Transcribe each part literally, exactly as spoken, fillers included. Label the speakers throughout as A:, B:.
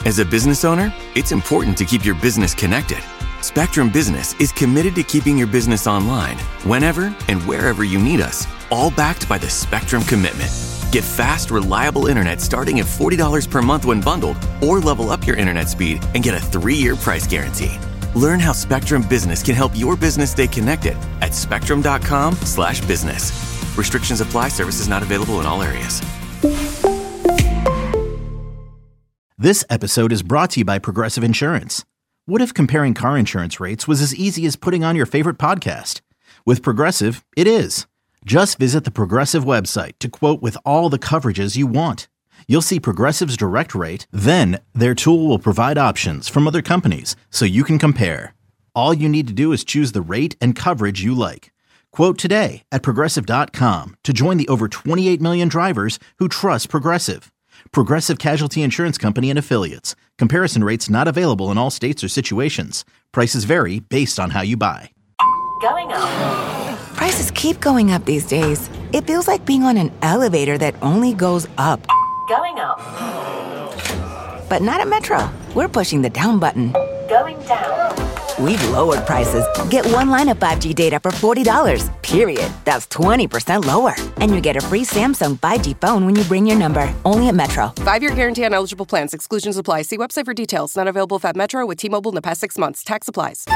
A: As a business owner, it's important to keep your business connected. Spectrum Business is committed to keeping your business online whenever and wherever you need us, all backed by the Spectrum Commitment. Get fast, reliable internet starting at forty dollars per month when bundled, or level up your internet speed and get a three-year price guarantee. Learn how Spectrum Business can help your business stay connected at spectrum.com slash business. Restrictions apply. Services not available in all areas.
B: This episode is brought to you by Progressive Insurance. What if comparing car insurance rates was as easy as putting on your favorite podcast? With Progressive, it is. Just visit the Progressive website to quote with all the coverages you want. You'll see Progressive's direct rate, then their tool will provide options from other companies so you can compare. All you need to do is choose the rate and coverage you like. Quote today at progressive dot com to join the over twenty-eight million drivers who trust Progressive. Progressive Casualty Insurance Company and Affiliates. Comparison rates not available in all states or situations. Prices vary based on how you buy.
C: Going up. Prices keep going up these days. It feels like being on an elevator that only goes up. Going up. But not at Metro. We're pushing the down button. Going down. We've lowered prices. Get one line of five G data for forty dollars, period. That's twenty percent lower. And you get a free Samsung five G phone when you bring your number. Only at Metro.
D: Five-year guarantee on eligible plans. Exclusions apply. See website for details. Not available if at Metro with T-Mobile in the past six months. Tax applies.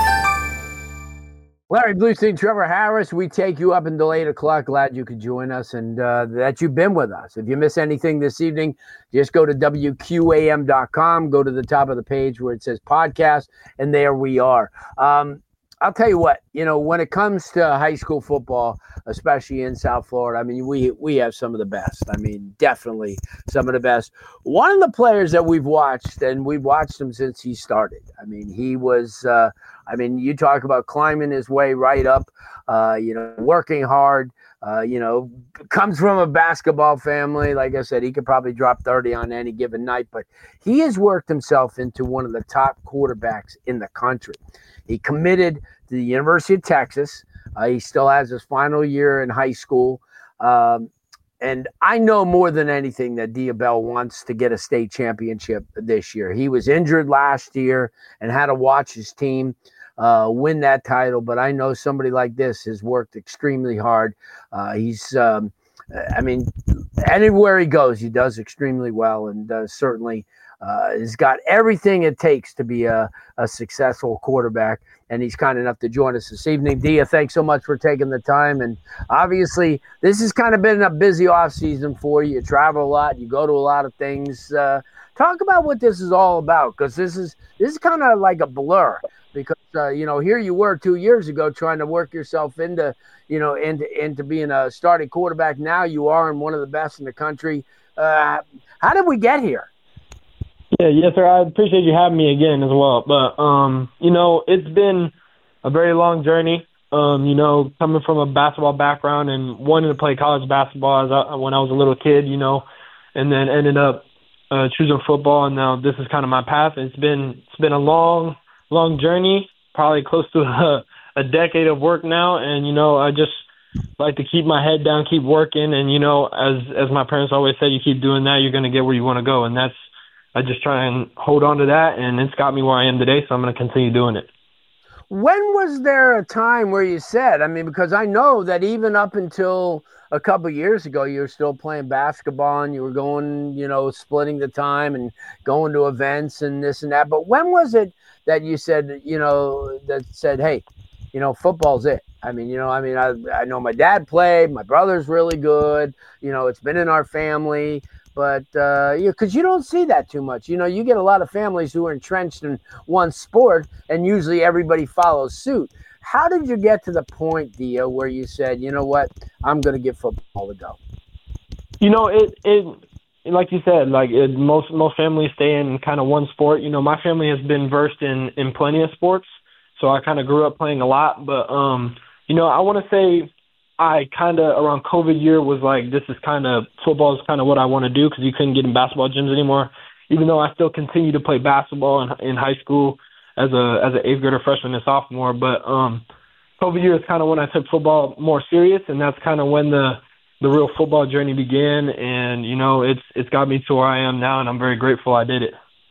E: Larry Bluestein, Trevor Harris, we take you up until eight o'clock. Glad you could join us and uh, that you've been with us. If you miss anything this evening, just go to W Q A M dot com, go to the top of the page where it says podcast, and there we are. Um, I'll tell you what, you know, when it comes to high school football, especially in South Florida, I mean, we we have some of the best. I mean, definitely some of the best. One of the players that we've watched, and we've watched him since he started. I mean, he was, uh, I mean, you talk about climbing his way right up, uh, you know, working hard, uh, you know, comes from a basketball family. Like I said, he could probably drop thirty on any given night, but he has worked himself into one of the top quarterbacks in the country. He committed to the University of Texas. Uh, he still has his final year in high school. Um, and I know more than anything that Diabell wants to get a state championship this year. He was injured last year and had to watch his team uh, win that title. But I know somebody like this has worked extremely hard. Uh, he's, um, I mean, anywhere he goes, he does extremely well, and uh, certainly uh, has got everything it takes to be a, a successful quarterback. And he's kind enough to join us this evening. Dia, thanks so much for taking the time. And obviously, this has kind of been a busy off season for you. You travel a lot. You go to a lot of things. Uh, talk about what this is all about, because this is this is kind of like a blur. Because uh, you know, here you were two years ago trying to work yourself into, you know, into into being a starting quarterback. Now you are in one of the best in the country. Uh, how did we get here?
F: Yeah, yes, sir. I appreciate you having me again as well. But, um, you know, it's been a very long journey, um, you know, coming from a basketball background and wanting to play college basketball as I, when I was a little kid, you know, and then ended up uh, choosing football. And now this is kind of my path. It's been it's been a long, long journey, probably close to a, a decade of work now. And, you know, I just like to keep my head down, keep working. And, you know, as, as my parents always say, you keep doing that, you're going to get where you want to go. And that's, I just try and hold on to that, and it's got me where I am today, so I'm going to continue doing it.
E: When was there a time where you said, I mean, because I know that even up until a couple of years ago, you were still playing basketball and you were going, you know, splitting the time and going to events and this and that. But when was it that you said, you know, that said, hey, you know, football's it? I mean, you know, I mean, I, I know my dad played, my brother's really good, you know, it's been in our family. But, uh, yeah, because you don't see that too much. You know, you get a lot of families who are entrenched in one sport, and usually everybody follows suit. How did you get to the point, Dia, where you said, you know what, I'm going to give football a go?
F: You know, it, it like you said, like it, most most families stay in kind of one sport. You know, my family has been versed in, in plenty of sports, so I kind of grew up playing a lot. But, um, you know, I want to say I kind of, around COVID year, was like, this is kind of, football is kind of what I want to do, because you couldn't get in basketball gyms anymore, even though I still continue to play basketball in, in high school as a as an eighth grader, freshman, and sophomore. But um, COVID year is kind of when I took football more serious, and that's kind of when the, the real football journey began. And, you know, it's it's got me to where I am now, and I'm very grateful I did it.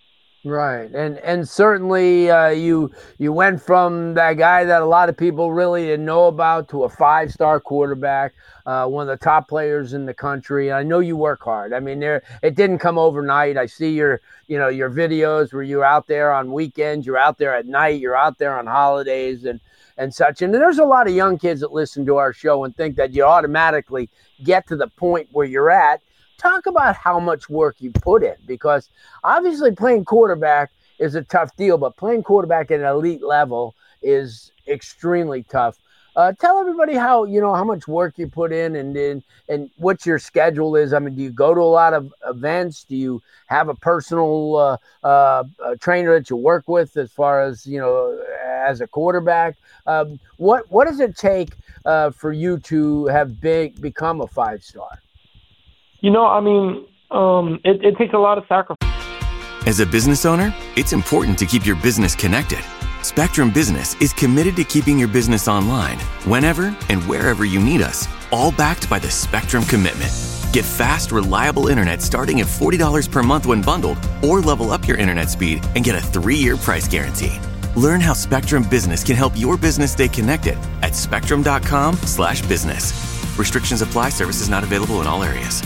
E: Right, and and certainly uh, you you went from that guy that a lot of people really didn't know about to a five-star quarterback, uh, one of the top players in the country. I know you work hard. I mean, there it didn't come overnight. I see your you know your videos where you're out there on weekends, you're out there at night, you're out there on holidays, and and such. And there's a lot of young kids that listen to our show and think that you automatically get to the point where you're at. Talk about how much work you put in, because obviously playing quarterback is a tough deal, but playing quarterback at an elite level is extremely tough. Uh, tell everybody how, you know, how much work you put in and, and, and what your schedule is. I mean, do you go to a lot of events? Do you have a personal uh, uh, uh, trainer that you work with as far as, you know, as a quarterback? Um, what, what does it take uh, for you to have big, become a five-star?
F: You know, I mean, um, it, it takes a lot of sacrifice.
A: As a business owner, it's important to keep your business connected. Spectrum Business is committed to keeping your business online whenever and wherever you need us, all backed by the Spectrum Commitment. Get fast, reliable internet starting at forty dollars per month when bundled, or level up your internet speed and get a three-year price guarantee. Learn how Spectrum Business can help your business stay connected at spectrum.com slash business. Restrictions apply. Services not available in all areas.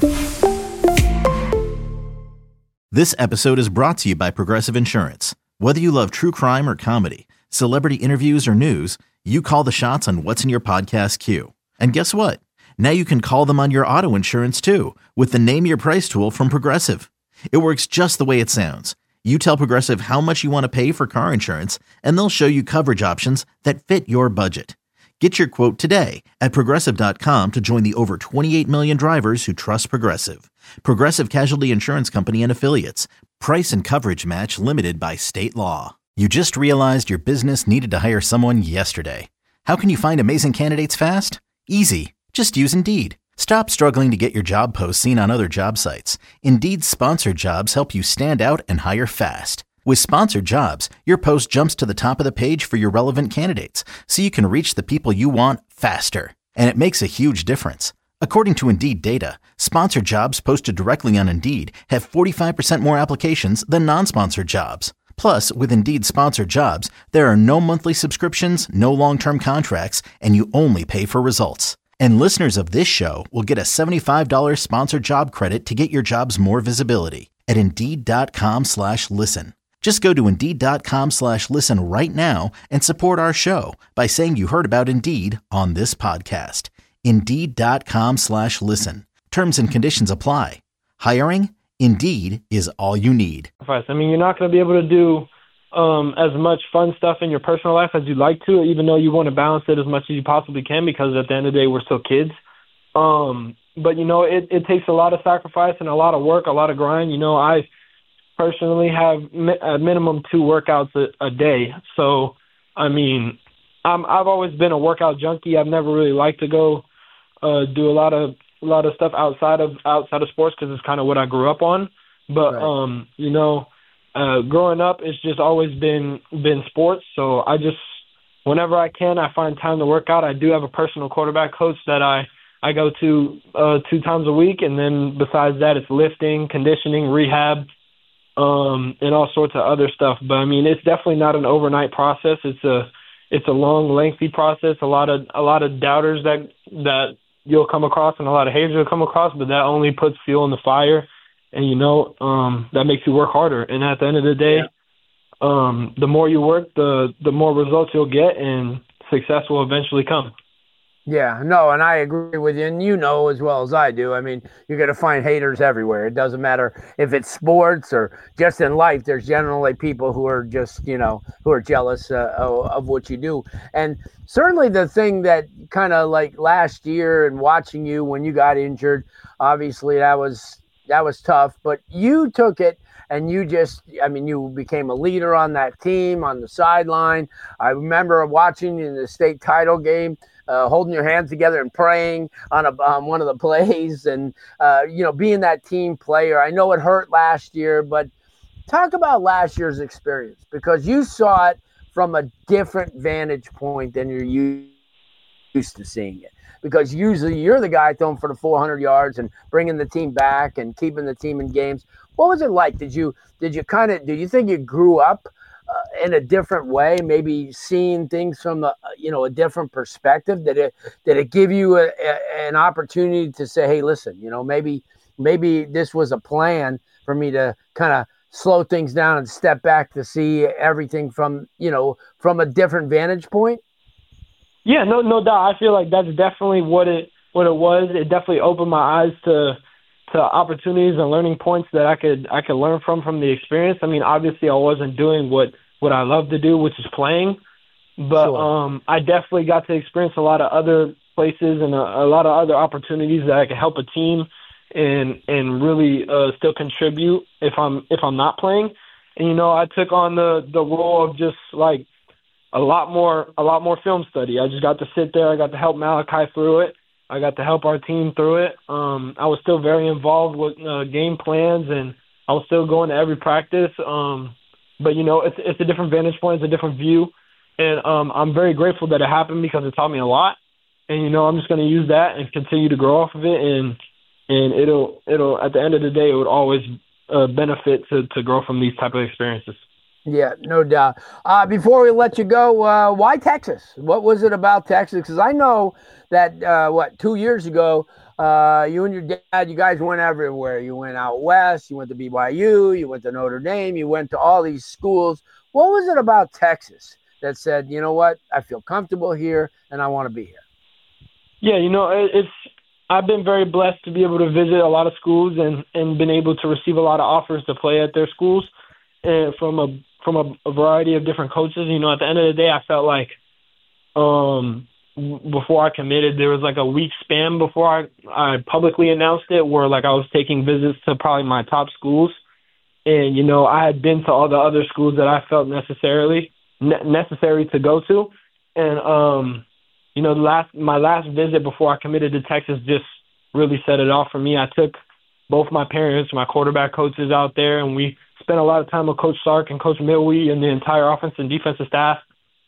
B: This episode is brought to you by Progressive Insurance. Whether you love true crime or comedy, celebrity interviews or news, you call the shots on what's in your podcast queue. And guess what? Now you can call them on your auto insurance too with the Name Your Price tool from Progressive. It works just the way it sounds. You tell Progressive how much you want to pay for car insurance, and they'll show you coverage options that fit your budget. Get your quote today at Progressive dot com to join the over twenty-eight million drivers who trust Progressive. Progressive Casualty Insurance Company and Affiliates. Price and coverage match limited by state law. You just realized your business needed to hire someone yesterday. How can you find amazing candidates fast? Easy. Just use Indeed. Stop struggling to get your job posts seen on other job sites. Indeed's sponsored jobs help you stand out and hire fast. With sponsored jobs, your post jumps to the top of the page for your relevant candidates, so you can reach the people you want faster. And it makes a huge difference. According to Indeed data, sponsored jobs posted directly on Indeed have forty-five percent more applications than non-sponsored jobs. Plus, with Indeed sponsored jobs, there are no monthly subscriptions, no long-term contracts, and you only pay for results. And listeners of this show will get a seventy-five dollars sponsored job credit to get your jobs more visibility at Indeed.com slash listen. Just go to Indeed.com slash listen right now and support our show by saying you heard about Indeed on this podcast. Indeed.com slash listen. Terms and conditions apply. Hiring? Indeed is all you need.
F: I mean, you're not going to be able to do um, as much fun stuff in your personal life as you'd like to, even though you want to balance it as much as you possibly can, because at the end of the day, we're still kids. Um, but, you know, it, it takes a lot of sacrifice and a lot of work, a lot of grind. You know, I personally have a minimum two workouts a, a day. So, I mean, I'm, I've always been a workout junkie. I've never really liked to go uh, do a lot of a lot of stuff outside of outside of sports because it's kind of what I grew up on. But right. um, you know, uh, growing up, it's just always been been sports. So I just whenever I can, I find time to work out. I do have a personal quarterback coach that I I go to uh, two times a week, and then besides that, it's lifting, conditioning, rehab. Um, and all sorts of other stuff. But I mean, it's definitely not an overnight process. It's a, it's a long, lengthy process. A lot of, a lot of doubters that, that you'll come across and a lot of haters you'll come across, but that only puts fuel in the fire. And, you know, um, that makes you work harder. And at the end of the day, yeah. um, the more you work, the, the more results you'll get, and success will eventually come.
E: Yeah, no, and I agree with you, and you know as well as I do. I mean, you're going to find haters everywhere. It doesn't matter if it's sports or just in life. There's generally people who are just, you know, who are jealous uh, of, of what you do. And certainly the thing that kind of like last year and watching you when you got injured, obviously that was that was tough. But you took it and you just, I mean, you became a leader on that team on the sideline. I remember watching you in the state title game. Uh, holding your hands together and praying on, a, on one of the plays and, uh, you know, being that team player. I know it hurt last year, but talk about last year's experience, because you saw it from a different vantage point than you're used to seeing it. Because usually you're the guy throwing for the four hundred yards and bringing the team back and keeping the team in games. What was it like? Did you did you kind of do you think you grew up uh, in a different way? Maybe seeing things from a you know a different perspective. Did it did it give you a, a, an opportunity to say, hey, listen, you know, maybe maybe this was a plan for me to kind of slow things down and step back to see everything from you know from a different vantage point?
F: Yeah, no, no doubt. I feel like that's definitely what it what it was. It definitely opened my eyes to. to opportunities and learning points that I could I could learn from from the experience. I mean, obviously I wasn't doing what, what I love to do, which is playing, but sure. um, I definitely got to experience a lot of other places and a, a lot of other opportunities that I could help a team and and really uh, still contribute if I'm if I'm not playing. And you know, I took on the, the role of just like a lot more a lot more film study. I just got to sit there. I got to help Malachi through it. I got to help our team through it. Um, I was still very involved with uh, game plans, and I was still going to every practice. Um, but, you know, it's it's a different vantage point. It's a different view. And um, I'm very grateful that it happened because it taught me a lot. And, you know, I'm just going to use that and continue to grow off of it. And and it'll, it'll at the end of the day, it would always uh, benefit to, to grow from these type of experiences.
E: Yeah, no doubt. Uh, before we let you go, uh, why Texas? What was it about Texas? Because I know that, uh, what, two years ago, uh, you and your dad, you guys went everywhere. You went out west, you went to B Y U, you went to Notre Dame, you went to all these schools. What was it about Texas that said, you know what, I feel comfortable here and I want to be here?
F: Yeah, you know, it's I've been very blessed to be able to visit a lot of schools and, and been able to receive a lot of offers to play at their schools and from a from a, a variety of different coaches. You know, at the end of the day, I felt like um, before I committed, there was like a week span before I, I publicly announced it where like I was taking visits to probably my top schools. And, you know, I had been to all the other schools that I felt necessarily ne- necessary to go to. And, um, you know, the last my last visit before I committed to Texas just really set it off for me. I took both my parents, my quarterback coaches out there, and we spent a lot of time with Coach Sark and Coach Milwee and the entire offense and defensive staff.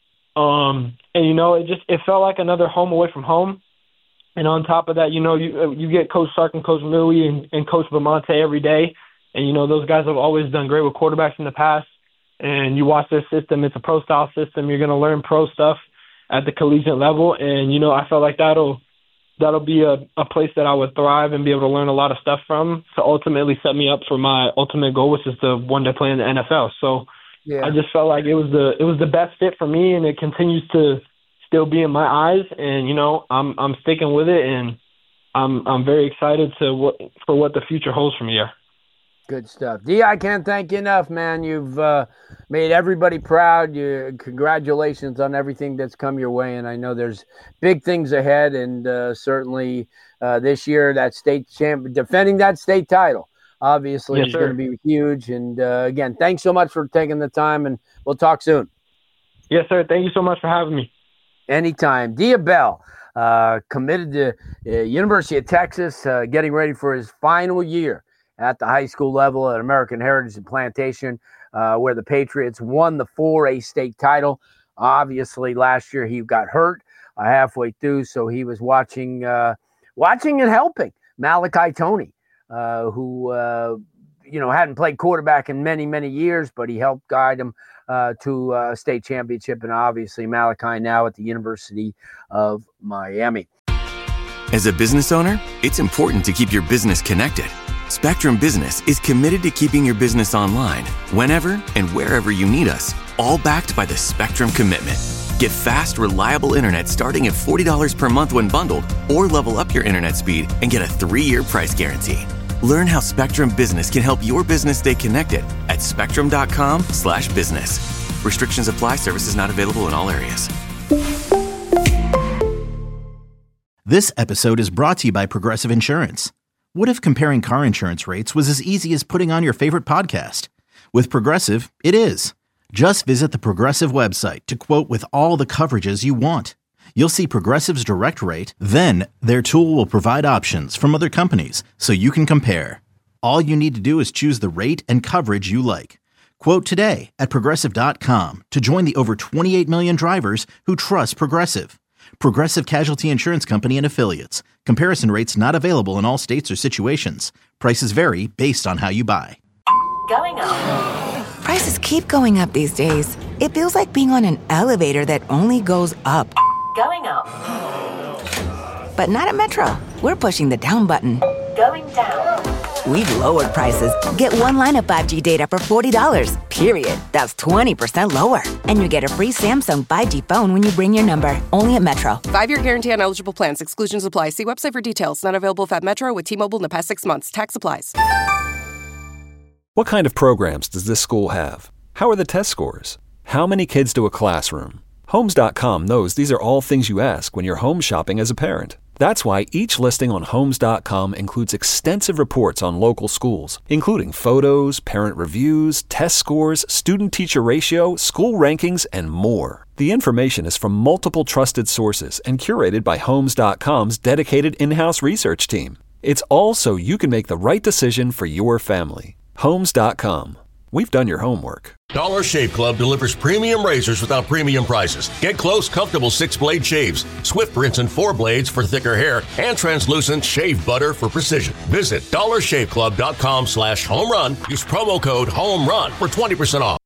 F: Um, and, you know, it just it felt like another home away from home. And on top of that, you know, you you get Coach Sark and Coach Milwee and, and Coach Bamonte every day. And, you know, those guys have always done great with quarterbacks in the past. And you watch their system. It's a pro-style system. You're going to learn pro stuff at the collegiate level. And, you know, I felt like that'll that'll be a, a place that I would thrive and be able to learn a lot of stuff from to ultimately set me up for my ultimate goal, which is to one day play in the N F L. So yeah. I just felt like it was the it was the best fit for me, and it continues to still be in my eyes. And, you know, I'm I'm sticking with it, and I'm I'm very excited to what for what the future holds from here.
E: Good stuff. D, I can't thank you enough, man. You've uh, made everybody proud. You, congratulations on everything that's come your way. And I know there's big things ahead. And uh, certainly uh, this year, that state champ, defending that state title, obviously yes, is going to be huge. And uh, again, thanks so much for taking the time. And we'll talk soon.
F: Yes, sir. Thank you so much for having me.
E: Anytime. Dia Bell, uh, committed to uh, University of Texas, uh, getting ready for his final year at the high school level at American Heritage and Plantation, uh, where the Patriots won the four A state title. Obviously, last year he got hurt uh, halfway through, so he was watching uh, watching and helping Malachi Tony, uh, who uh, you know hadn't played quarterback in many, many years, but he helped guide him uh, to a state championship. And obviously, Malachi now at the University of Miami.
A: As a business owner, it's important to keep your business connected. Spectrum Business is committed to keeping your business online whenever and wherever you need us, all backed by the Spectrum Commitment. Get fast, reliable internet starting at forty dollars per month when bundled, or level up your internet speed and get a three-year price guarantee. Learn how Spectrum Business can help your business stay connected at spectrum.com slash business. Restrictions apply. Services not available in all areas.
B: This episode is brought to you by Progressive Insurance. What if comparing car insurance rates was as easy as putting on your favorite podcast? With Progressive, it is. Just visit the Progressive website to quote with all the coverages you want. You'll see Progressive's direct rate, then their tool will provide options from other companies so you can compare. All you need to do is choose the rate and coverage you like. Quote today at Progressive dot com to join the over twenty-eight million drivers who trust Progressive. Progressive Casualty Insurance Company and Affiliates. Comparison rates not available in all states or situations. Prices vary based on how you buy.
C: Going up. Prices keep going up these days. It feels like being on an elevator that only goes up. Going up. But not at Metro. We're pushing the down button. Going down. We've lowered prices. Get one line of five G data for forty dollars, period. That's twenty percent lower. And you get a free Samsung five G phone when you bring your number. Only at Metro.
D: Five-year guarantee on eligible plans. Exclusions apply. See website for details. Not available if at Metro with T-Mobile in the past six months. Tax applies.
G: What kind of programs does this school have? How are the test scores? How many kids do a classroom? Homes dot com knows these are all things you ask when you're home shopping as a parent. That's why each listing on Homes dot com includes extensive reports on local schools, including photos, parent reviews, test scores, student-teacher ratio, school rankings, and more. The information is from multiple trusted sources and curated by Homes dot com's dedicated in-house research team. It's all so you can make the right decision for your family. Homes dot com. We've done your homework.
H: Dollar Shave Club delivers premium razors without premium prices. Get close, comfortable six-blade shaves, swift rinse and four blades for thicker hair, and translucent shave butter for precision. Visit dollar shave club dot com slash home run. Use promo code HOME RUN for twenty percent off.